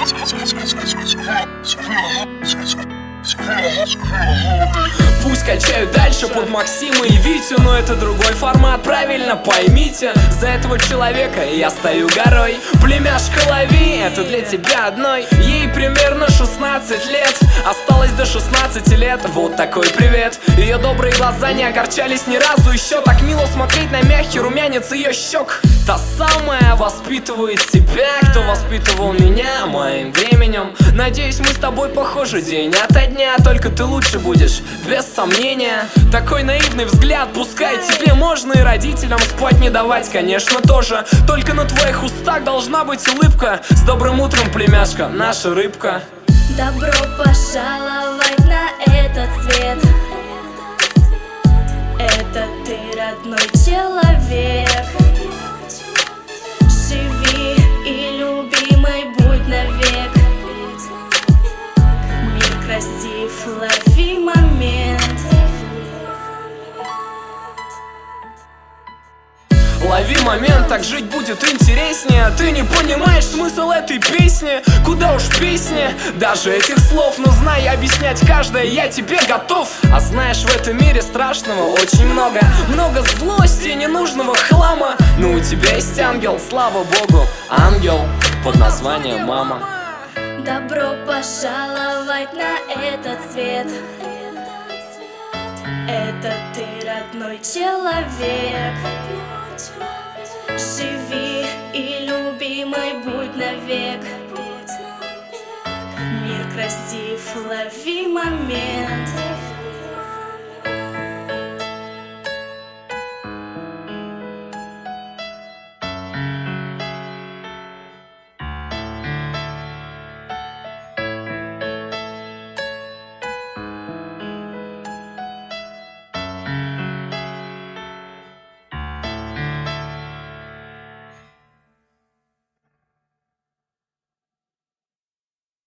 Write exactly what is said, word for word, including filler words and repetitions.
Пусть качают дальше под Максима и Витю, но это другой формат, правильно поймите. За этого человека я стою горой. Племяшка, лови, это для тебя одной. Ей примерно шестнадцать лет, осталось до шестнадцати лет. Вот такой привет. Ее добрые глаза не огорчались ни разу еще. Так мило смотреть на мягкий румянец ее щек. Та самая воспитывает себя, кто воспитывал меня моим временем. Надеюсь, мы с тобой похожи день ото дня, только ты лучше будешь, без сомнения. Такой наивный взгляд, пускай тебе можно и родителям спать не давать, конечно, тоже. Только на твоих устах должна быть улыбка. С добрым утром, племяшка, наша рыбка. Добро пожаловать на этот свет. Это ты, родной человек. Живи и любимой будь навек. Мир красив, лови момент. Лови момент, так жить будет интереснее. Ты не понимаешь смысл этой песни? Куда уж песни, даже этих слов. Но знай, объяснять каждое я тебе готов. А знаешь, в этом мире страшного очень много. Много злости, ненужного хлама. Но у тебя есть ангел, слава богу. Ангел под названием мама. Добро пожаловать на этот свет. Это ты, родной человек. Живи и любимой будь навек. Мир красив, лови момент.